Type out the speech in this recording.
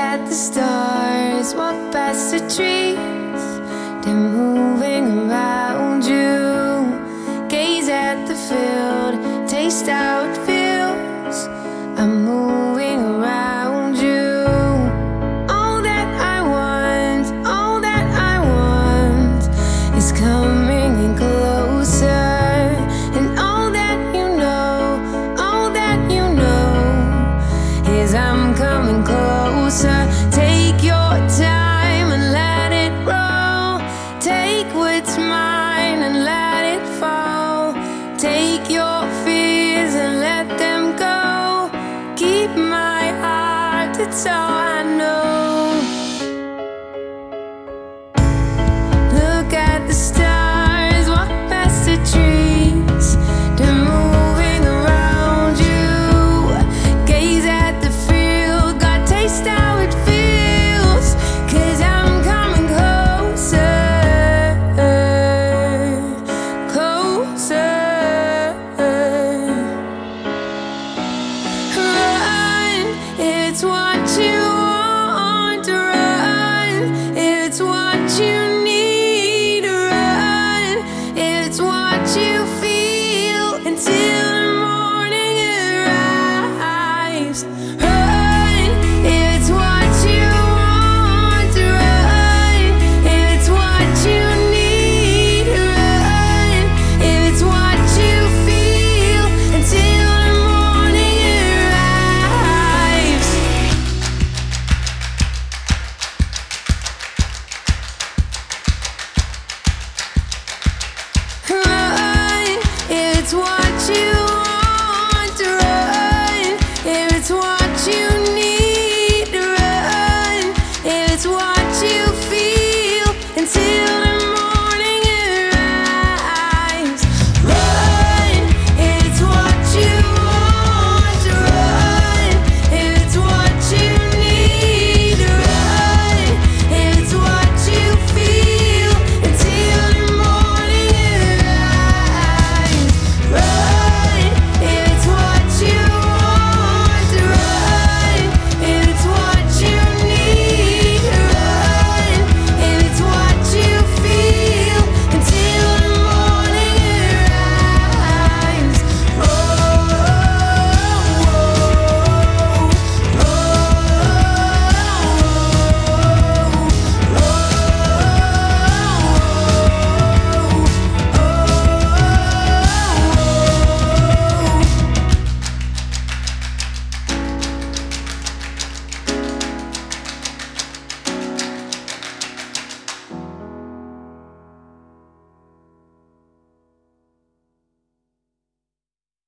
at the stars, walk past the trees, they're moving around you. Gaze at the field, taste how it feels. I'm moving around you. All that I want is coming in closer. And all that you know is I'm coming closer. Take your time and let it roll. Take what's mine and let it fall. Take your fears and let them go. Keep my heart, it's all I know. Look at the stars, walk past the trees, they're moving around you. Gaze at the field, God, taste how it feels. 'Cause I'm coming closer, closer. Run, it's what you want to run. It's what you need to run. It's what you feel until the morning arrives. Run, it's what you want to run. It's what you need to run. It's what you feel until the morning arrives. Run, it's what